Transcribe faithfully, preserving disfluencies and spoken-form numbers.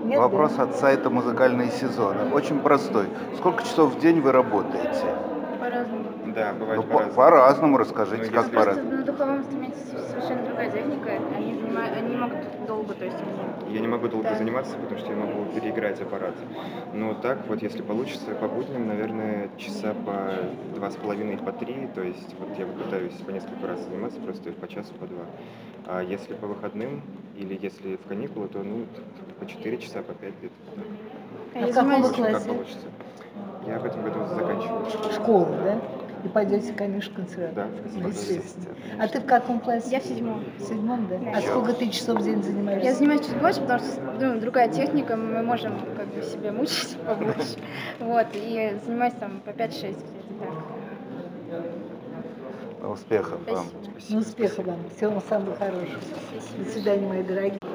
Нет, да? Вопрос от сайта «Музыкальные сезоны». Очень простой. Сколько часов в день вы работаете? По-разному. Да, Ну, бывает по по-разному. по-разному Ну, расскажите, Ну, как если просто по-разному. на духовом инструменте с совершенно другая техника. Они занима они могут долго, то есть они я не могу долго да. заниматься, потому что я могу переиграть аппарат. Но так вот, если получится, по будням, наверное, часа по два с половиной, по три. То есть вот я пытаюсь по несколько раз заниматься, просто по часу, по два. А если по выходным или если в каникулы, то, ну, по четыре часа, по пять где-то так. А А я в каком В вы занимаюсь общем, как классе? получится. Я в этом году заканчиваю школу. Школу, да? И пойдете, конечно, в Да, консерваторию. в Ну, консерваторию. естественно. А Конечно. ты в каком классе? Я в седьмом. В седьмом, да? Да. А Чё? сколько ты часов в день Я занимаешься? занимаюсь чуть больше, потому что, ну, другая техника, мы можем как бы себя мучить побольше. Вот, и занимаюсь там по пять-шесть где-то так. Успехов вам. Спасибо. Ну, Спасибо, успехов спасибо. вам. Всего вам самого хорошего. Спасибо До большое. свидания, мои дорогие.